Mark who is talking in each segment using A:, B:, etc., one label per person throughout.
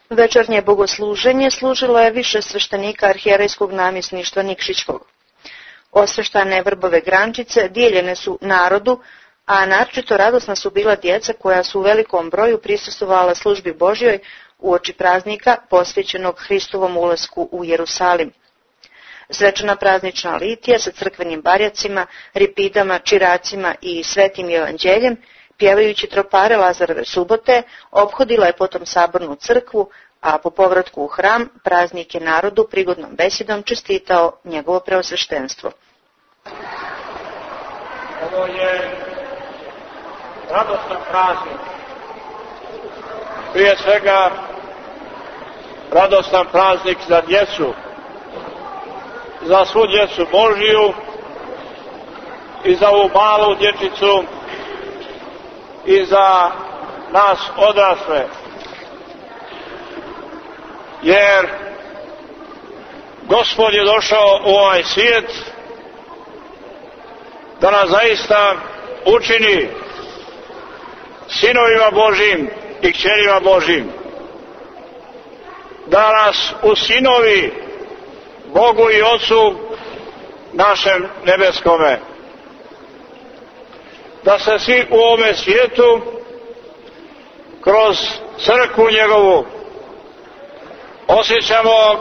A: Večernje bogosluženje služilo je više sveštenika arhijerejskog namjesništva Nikšićkog. Osveštane vrbove grančice dijeljene su narodu, a naročito radosna su bila djeca koja su u velikom broju prisustvovala službi Božjoj uoči praznika posvećenog Hristovom ulasku u Jerusalim. Svečana praznična litija sa crkvenim barjacima, ripidama, čiracima i svetim evanđeljem, pjevajući tropare Lazarove subote, ophodila je potom sabornu crkvu, a po povratku u hram praznik je narodu prigodnom besedom čestitao njegovo preosveštenstvo.
B: Ovo je radostan praznik. Prije svega radostan praznik za djecu, za svu djecu Božiju i za ovu malu dječicu i za nas odrasle. Jer Gospod je došao u ovaj svijet da nas zaista učini sinovima Božjim i kćerima Božjim, da nas usinovi Bogu i Ocu našem nebeskome, da se svi u ovome svijetu kroz crkvu njegovu osjećamo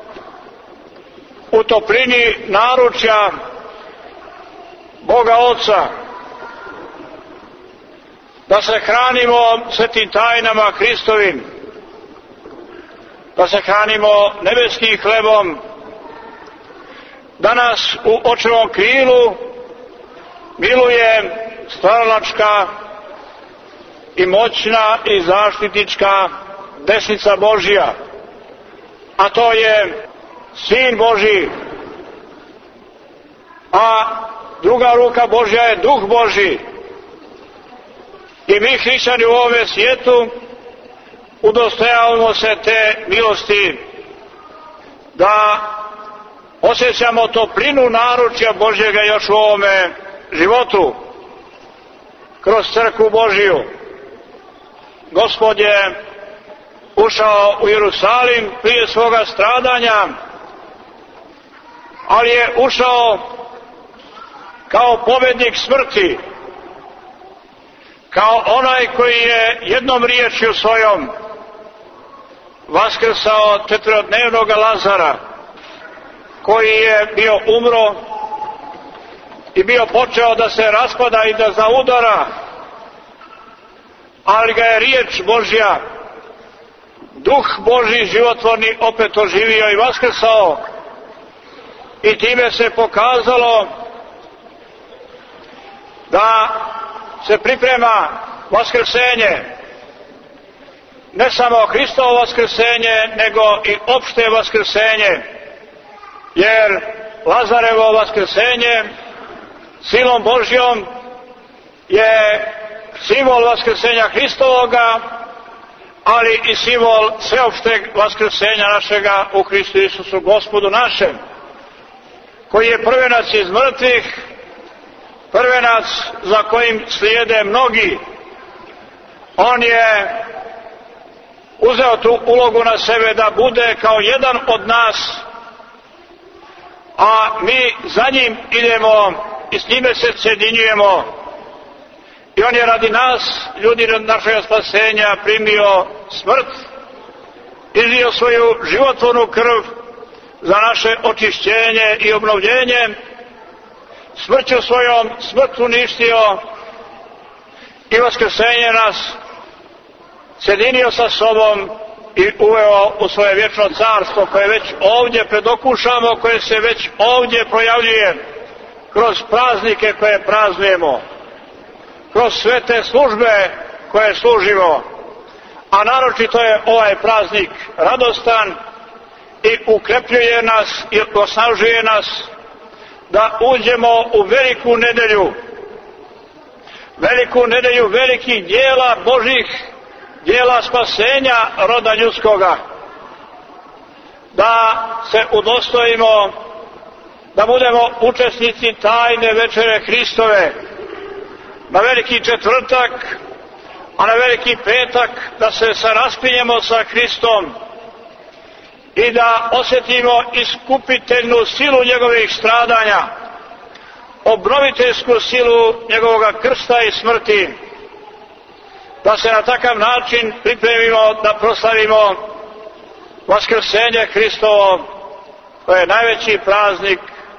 B: u toplini naručja Boga Oca, da se hranimo svetim tajnama Hristovim, da se hranimo nebeskim hlebom, da nas u očevom krilu miluje stvaralačka i moćna i zaštitnička desnica Božja, a to je Sin Božji, a druga ruka Božja je Duh Božji. I mi hrišćani u ovome svijetu udostojavamo se te milosti da osjećamo toplinu naručja Božjega još u ovome životu kroz crkvu Božju. Gospod je ušao u Jerusalim prije svoga stradanja, ali je ušao kao pobjednik smrti, kao onaj koji je jednom riječju svojom vaskrsao četverodnevnog Lazara, koji je bio umro i bio počeo da se raspada i da zaudara, ali ga je riječ Božja, Duh Božji životvorni opet oživio i vaskrsao, i time se pokazalo da se priprema vaskrsenje, ne samo Hristovo vaskrsenje, nego i opšte vaskrsenje, jer Lazarevo vaskrsenje silom Božjom je simbol vaskrsenja Hristovoga, ali i simbol sveopšteg vaskrsenja našega u Hristu Isusu Gospodu našem, koji je prvenac iz mrtvih, prvenac za kojim slijede mnogi. On je uzeo tu ulogu na sebe da bude kao jedan od nas, a mi za njim idemo i s njime se sjedinjujemo. I on je radi nas, ljudi našeg spasenja, primio smrt, izlio svoju životvornu krv za naše očišćenje i obnovljenje, smrću svojom smrt uništio i vaskrsenje nas sjedinio sa sobom i uveo u svoje vječno carstvo, koje već ovdje predokušamo, koje se već ovdje projavljuje kroz praznike koje praznujemo, kroz sve te službe koje služimo, a naročito je ovaj praznik radostan i ukrepljuje nas i osnažuje nas da uđemo u veliku nedelju velikih dijela Božih, dijela spasenja roda ljudskoga, da se udostojimo da budemo učesnici tajne večere Hristove na veliki četvrtak, a na Veliki petak da se raspinjemo sa Hristom i da osjetimo iskupiteljnu silu njegovih stradanja, obnoviteljsku silu njegovoga krsta i smrti, da se na takav način pripremimo da proslavimo Vaskrsenje Hristovo, koje je najveći praznik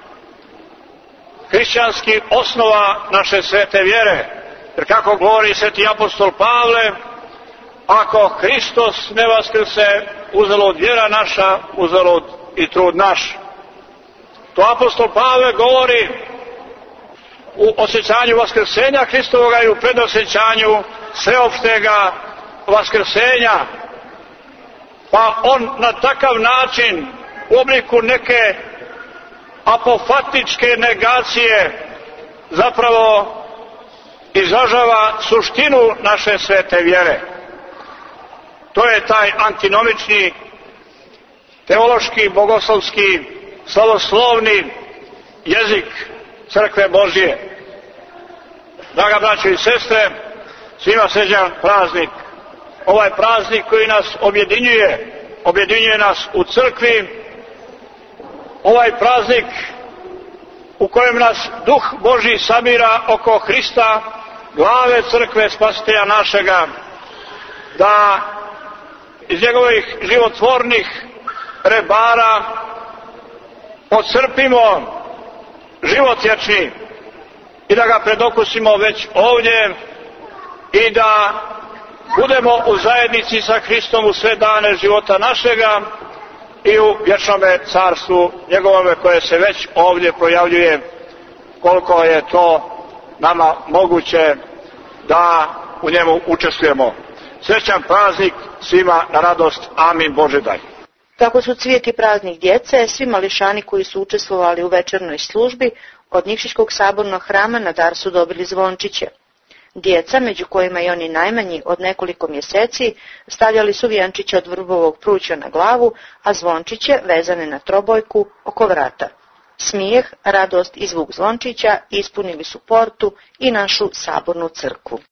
B: hrišćanski osnova naše svete vjere. Jer kako govori sveti apostol Pavle, ako Hristos ne vaskrse, uzalud vjera naša, uzalud i trud naš. To apostol Pavle govori u osjećanju vaskrsenja Hristovoga i u predosjećanju sveopštega vaskrsenja. Pa on na takav način u obliku neke apofatičke negacije zapravo izražava suštinu naše svete vjere. To je taj antinomični, teološki, bogoslovski, slavoslovni jezik Crkve Božje. Draga braćo i sestre, svima srećan praznik. Ovaj praznik koji nas objedinjuje nas u crkvi, ovaj praznik u kojem nas Duh Božji sabira oko Hrista, glave crkve, spasitelja našega, da iz njegovih životvornih rebara ocrpimo život vječni i da ga predokusimo već ovdje i da budemo u zajednici sa Hristom u sve dane života našega i u vječnome carstvu njegovome koje se već ovdje projavljuje, koliko je to nama moguće da u njemu učestvujemo. Srećan praznik svima na radost. Amin. Bože daj.
A: Kako su cvijet i praznik djece, svi mališani koji su učestvovali u večernoj službi od Nikšićkog sabornog hrama na dar su dobili zvončiće. Djeca, među kojima i oni najmanji od nekoliko mjeseci, stavljali su vjenčiće od vrbovog pruća na glavu, a zvončiće vezane na trobojku oko vrata. Smijeh, radost i zvuk zvončića ispunili su portu i našu sabornu crkvu.